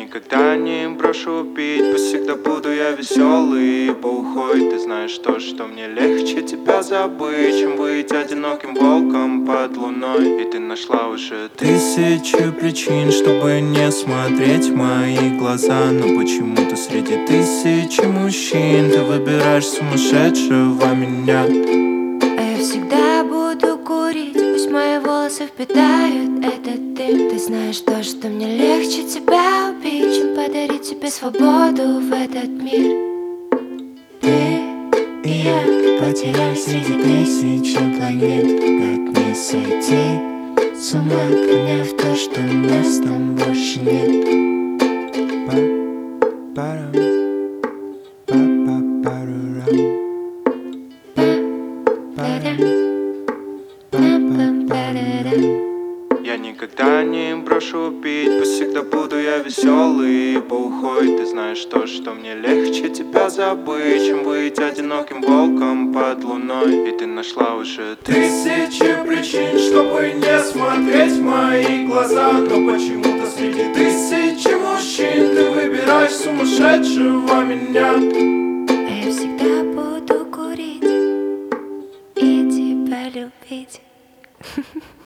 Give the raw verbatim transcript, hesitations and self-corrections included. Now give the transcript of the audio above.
никогда не брошу пить, пусть всегда буду я веселый. Ибо уходит, ты знаешь то, что мне легче тебя забыть, чем быть одиноким волком под луной. И ты нашла уже тысячу причин, чтобы не смотреть в мои глаза. Но почему-то среди тысячи мужчин ты выбираешь сумасшедшего меня. А я всегда буду курить, пусть мои волосы впитают этот дым. Ты знаешь то, что мне легче тебя убить, чем подарить тебе свободу в этот мир. Ты и я потерялись среди тысячи планет. Как не сойти с ума, поняв то, что нас там больше нет. Па-парам, па-па-парурам. Я никогда не брошу пить, пусть всегда буду я веселый. Ибо уходит, ты знаешь то, что мне легче тебя забыть, чем быть одиноким волком под луной. И ты нашла уже тысячи причин, чтобы не смотреть в мои глаза. Но почему-то среди тысячи мужчин ты выбираешь сумасшедшего меня. А я всегда буду курить и тебя любить.